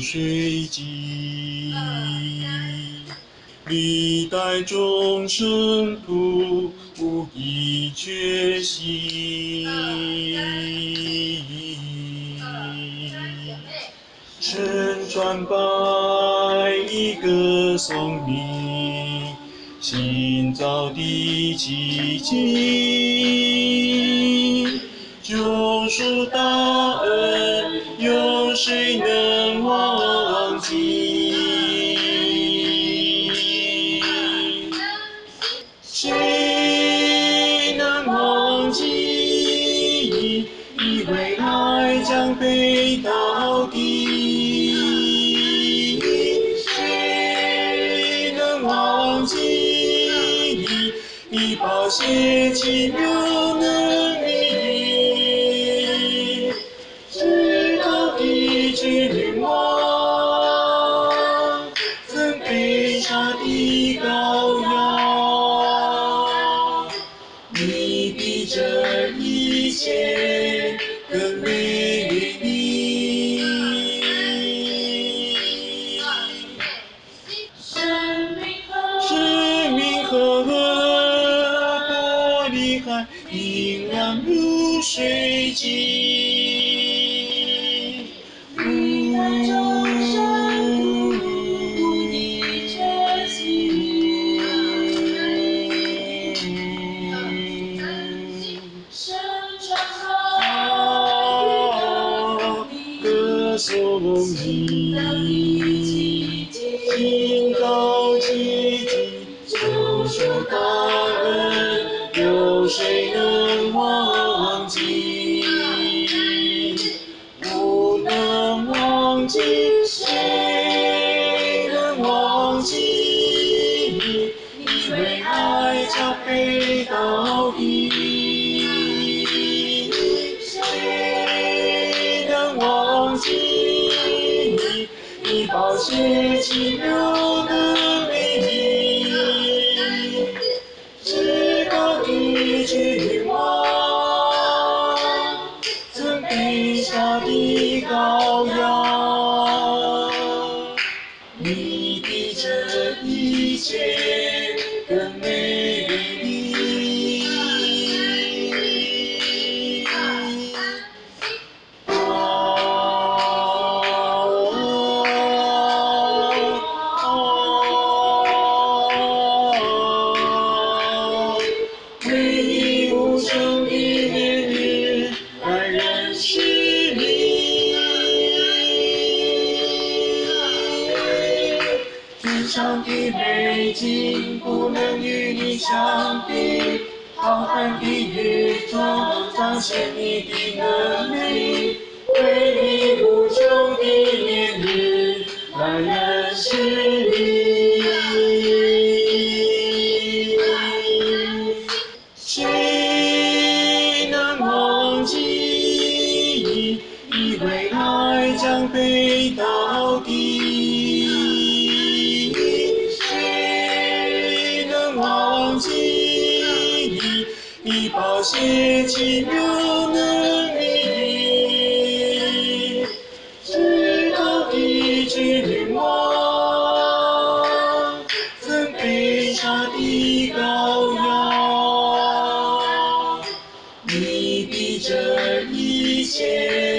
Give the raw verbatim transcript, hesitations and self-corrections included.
水尽，历代众生徒无一缺席。身穿白衣歌颂你，新造的奇迹。救赎大恩，有谁能忘记？谁能忘记？你为爱将背到底。谁能忘记？你宝血奇妙能力，直到地君王，曾被杀的羔羊，你比这一切更美丽。生命河玻璃海，明亮如水晶。历代众生徒无一缺席。身穿白衣歌颂你，今朝奇迹，救赎大恩，有谁能忘记？不能忘记，谁能忘记？你为爱加配到底。谁能忘记？你宝血奇妙的美丽，至高的君王，曾被杀的羔羊，你比这一切更美丽。天上的美景不能与你相比，浩瀚的宇宙彰显你的能力，威力无穷的年日来认识你。谁能忘记？你为爱将背到底。忘记你宝血奇妙能力，直到地君王，曾被杀的羔羊，你比这一切